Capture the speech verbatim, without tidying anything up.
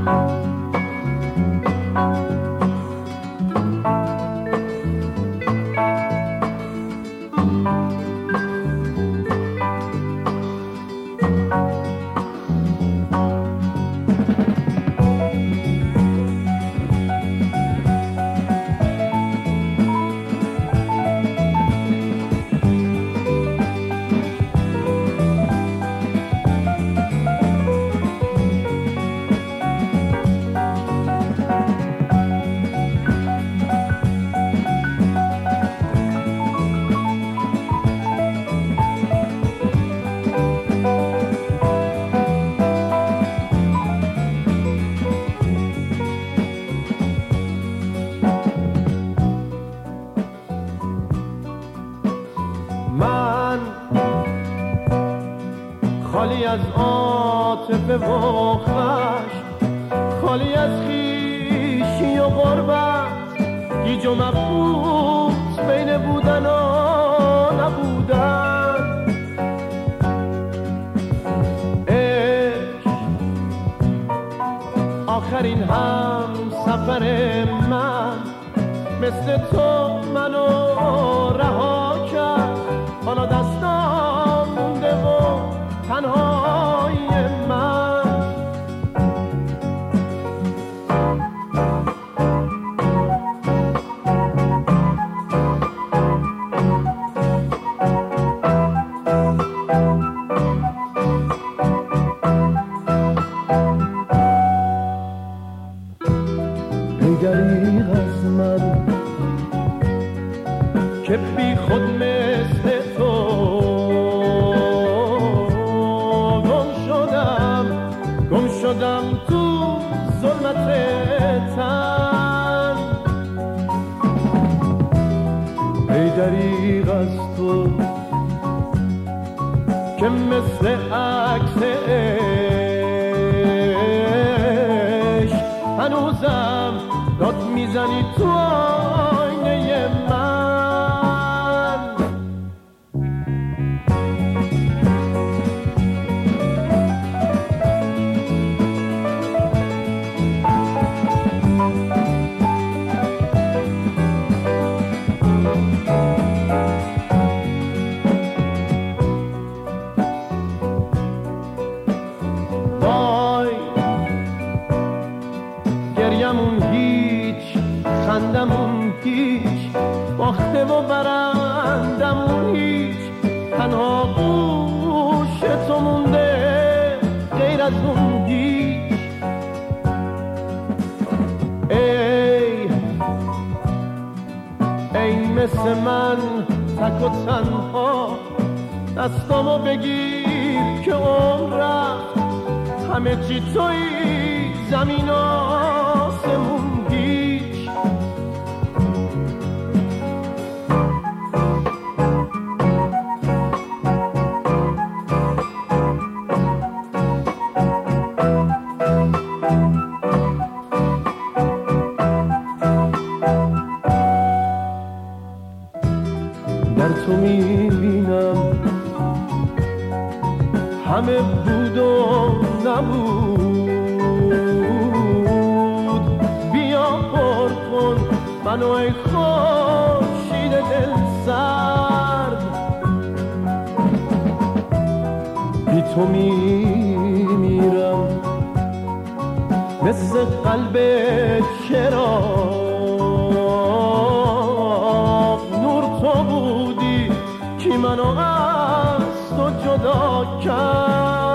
خالی از عاطفه و خشم، خالی از خویشی و غربت، گیج و مبهوت بین بودن و نبودن. عشق آخرین هم سفر من، مثل تو منو رها کرد. حالا دستام مونده و تنهای من. ای دریغ از من که بی خود مثل تو شدم تو ظلمت تن. ای دریغ از تو که مثل عکس عشق هنوزم داد میزنی تو آینه من. گریمون هیچ، خندمون هیچ، باخته و برندمون هیچ، تنها گوش تو مونده غیر از اون هیچ. ای ای مثل من تک و تنها، دستامو بگیر که عمرم همه چی تویی، زمین آسمون هیچ. در تو میبینم همه بود و نبود. بیا پر کن منو ای خورشید دل سرد. بی تو میمیرم مثل قلب چراغ. نور تو بودی که منو از تو جدا کرد.